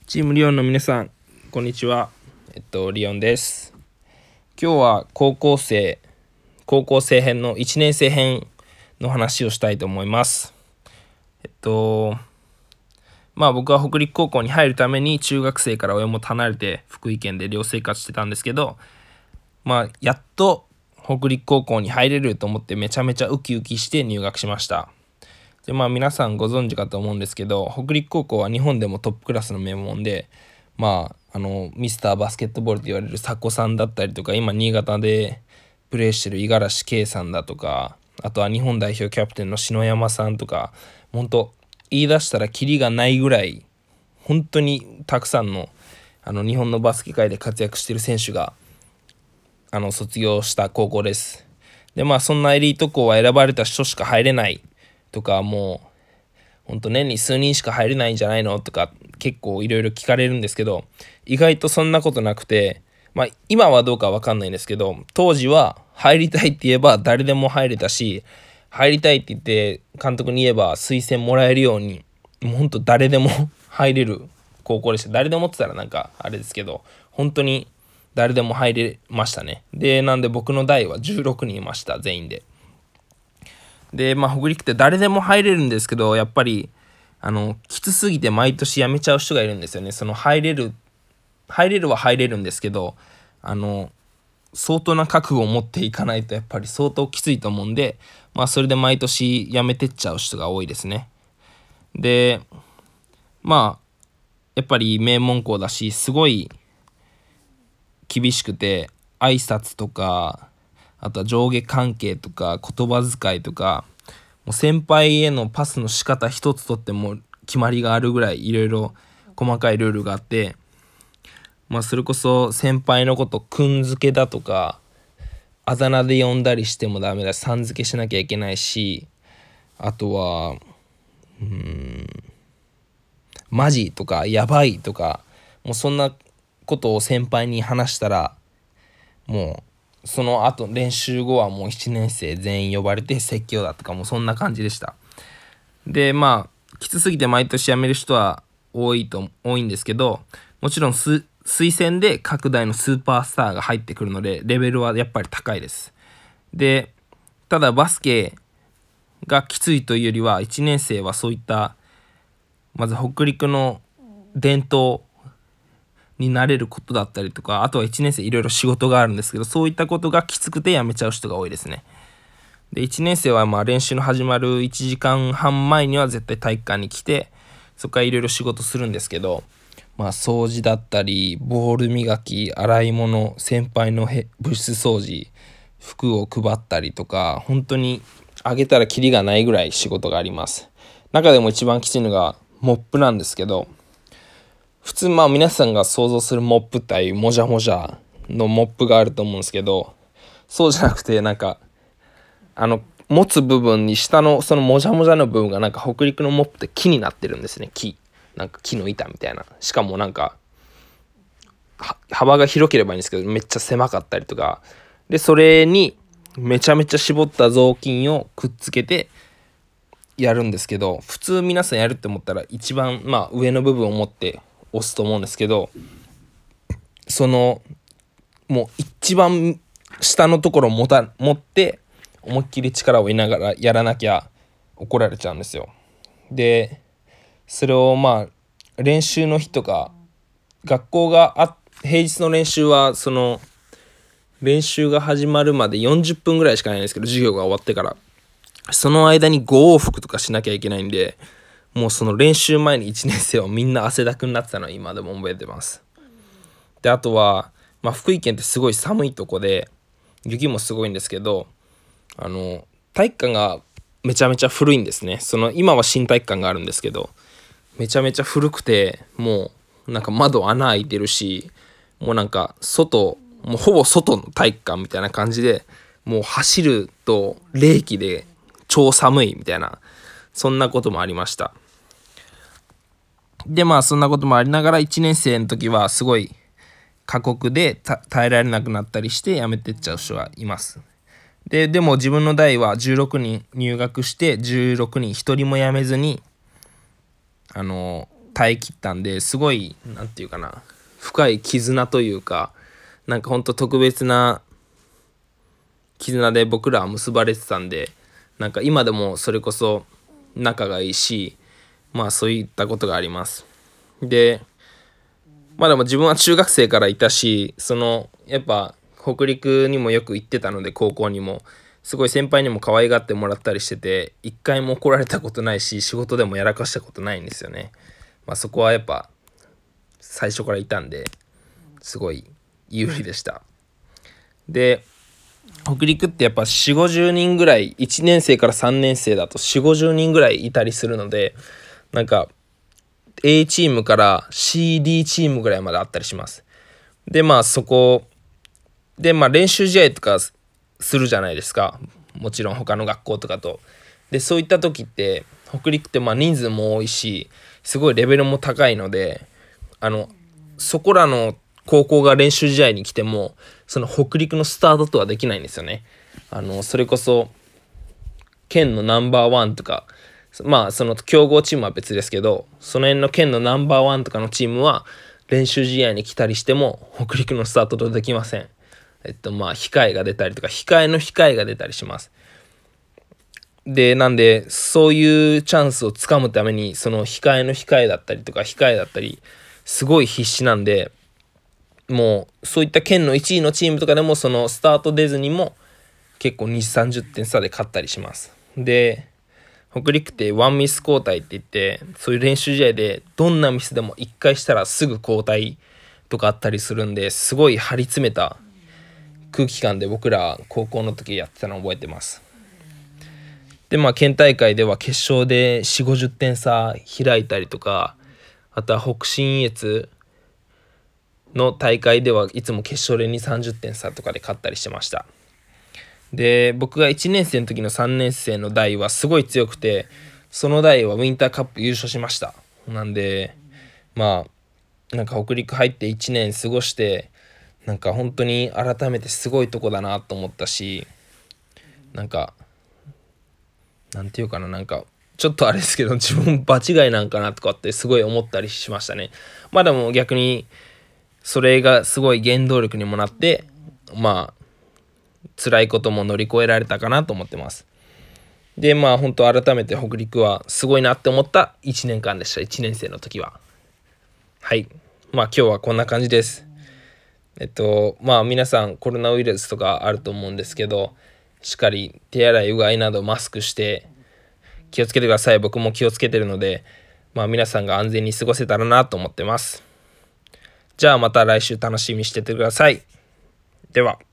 チームリオンの皆さん、こんにちは。リオンです。今日は高校生編の1年生編の話をしたいと思います。僕は北陸高校に入るために中学生から親元離れて福井県で寮生活してたんですけど、やっと北陸高校に入れると思ってめちゃめちゃウキウキして入学しました。で皆さんご存知かと思うんですけど、北陸高校は日本でもトップクラスの名門で、ミスターバスケットボールと言われる佐古さんだったりとか、今新潟でプレーしてる五十嵐圭さんだとか、あとは日本代表キャプテンの篠山さんとか、本当言い出したらキリがないぐらい本当にたくさんの日本のバスケ界で活躍している選手が卒業した高校です。でそんなエリート校は選ばれた人しか入れないとか、もう本当年に数人しか入れないんじゃないのとか結構いろいろ聞かれるんですけど、意外とそんなことなくて、今はどうかわかんないんですけど、当時は入りたいって言えば誰でも入れたし、入りたいって言って監督に言えば推薦もらえるように、もう本当誰でも入れる高校でした。誰でもって言ったらなんかあれですけど、本当に誰でも入れましたね。でなんで僕の代は16人いました、全員で。で北陸って誰でも入れるんですけど、やっぱりきつすぎて毎年辞めちゃう人がいるんですよね。その入れるは入れるんですけど、相当な覚悟を持っていかないとやっぱり相当きついと思うんで、それで毎年辞めてっちゃう人が多いですね。でやっぱり名門校だし、すごい厳しくて、挨拶とかあとは上下関係とか言葉遣いとか、もう先輩へのパスの仕方一つとっても決まりがあるぐらいいろいろ細かいルールがあって、それこそ先輩のことくんづけだとかあだ名で呼んだりしてもダメだし、さん付けしなきゃいけないし、あとはマジとかやばいとか、もうそんなことを先輩に話したら、もうその後練習後はもう1年生全員呼ばれて説教だとか、もうそんな感じでした。できつすぎて毎年辞める人は多いんですけど、もちろん推薦で各大のスーパースターが入ってくるのでレベルはやっぱり高いです。でただバスケがきついというよりは、1年生はそういったまず北陸の伝統になれることだったりとか、あとは1年生いろいろ仕事があるんですけど、そういったことがきつくて辞めちゃう人が多いですね。で1年生は練習の始まる1時間半前には絶対体育館に来て、そこからいろいろ仕事するんですけど、掃除だったりボール磨き、洗い物、先輩の部室掃除、服を配ったりとか、本当にあげたらキリがないぐらい仕事があります。中でも一番きついのがモップなんですけど、普通皆さんが想像するモップってああいうもじゃもじゃのモップがあると思うんですけど、そうじゃなくて持つ部分に下のそのもじゃもじゃの部分が北陸のモップって木になってるんですね。木の板みたいな。しかも幅が広ければいいんですけど、めっちゃ狭かったりとかで、それにめちゃめちゃ絞った雑巾をくっつけてやるんですけど、普通皆さんやるって思ったら一番上の部分を持って押すと思うんですけど、そのもう一番下のところを持って思いっきり力を入れながらやらなきゃ怒られちゃうんですよ。でそれを練習の日とか、学校が平日の練習はその練習が始まるまで40分ぐらいしかないんですけど、授業が終わってからその間に5往復とかしなきゃいけないんで、もうその練習前に1年生はみんな汗だくになってたのは今でも覚えてます。であとは、福井県ってすごい寒いとこで雪もすごいんですけど、体育館がめちゃめちゃ古いんですね。今は新体育館があるんですけど、めちゃめちゃ古くて、もう窓穴開いてるし、もうもうほぼ外の体育館みたいな感じで、もう走ると冷気で超寒いみたいな、そんなこともありました。でそんなこともありながら1年生の時はすごい過酷で耐えられなくなったりして辞めてっちゃう人がいます。でも自分の代は16人入学して、16人1人も辞めずに体耐え切ったんで、すごいなんていうかな、深い絆というか、なんかほんと特別な絆で僕らは結ばれてたんで、なんか今でもそれこそ仲がいいし、まあそういったことがあります。でまあでも自分は中学生からいたし、やっぱ北陸にもよく行ってたので、高校にもすごい先輩にも可愛がってもらったりしてて、一回も怒られたことないし、仕事でもやらかしたことないんですよね。まあそこはやっぱ最初からいたんで、すごい有利でした。で北陸ってやっぱ4 5 0人ぐらい、1年生から3年生だと4 5 0人ぐらいいたりするので、なんか A チームから CD チームぐらいまであったりします。でまあそこで練習試合とかするじゃないですか、もちろん他の学校とかと。でそういった時って北陸って人数も多いし、すごいレベルも高いので、そこらの高校が練習試合に来てもその北陸のスタートとはできないんですよね。それこそ県のナンバーワンとか、その強豪チームは別ですけど、その辺の県のナンバーワンとかのチームは練習試合に来たりしても北陸のスタートとできません。控えが出たりとか、控えの控えが出たりします。でなんでそういうチャンスをつかむために、その控えの控えだったりとか控えだったりすごい必死なんで、もうそういった県の1位のチームとかでもそのスタート出ずにも結構20、30点差で勝ったりします。で北陸ってワンミス交代って言って、そういう練習試合でどんなミスでも1回したらすぐ交代とかあったりするんで、すごい張り詰めた空気感で僕ら高校の時やってたのを覚えてます。で県大会では決勝で4 5 0点差開いたりとか、あとは北信越の大会ではいつも決勝で2 30点差とかで勝ったりしてました。で僕が1年生の時の3年生の代はすごい強くて、その代はウィンターカップ優勝しました。なんでなんか北陸入って1年過ごして、なんか本当に改めてすごいとこだなと思ったし、なんていうかな、なんかちょっとあれですけど、自分場違いなんかなとかってすごい思ったりしましたね。でも逆にそれがすごい原動力にもなって、辛いことも乗り越えられたかなと思ってます。で本当改めて北陸はすごいなって思った1年間でした。1年生の時は。はい、今日はこんな感じです。皆さんコロナウイルスとかあると思うんですけど、しっかり手洗いうがいなどマスクして気をつけてください。僕も気をつけてるので、皆さんが安全に過ごせたらなと思ってます。じゃあまた来週楽しみにしててください。では。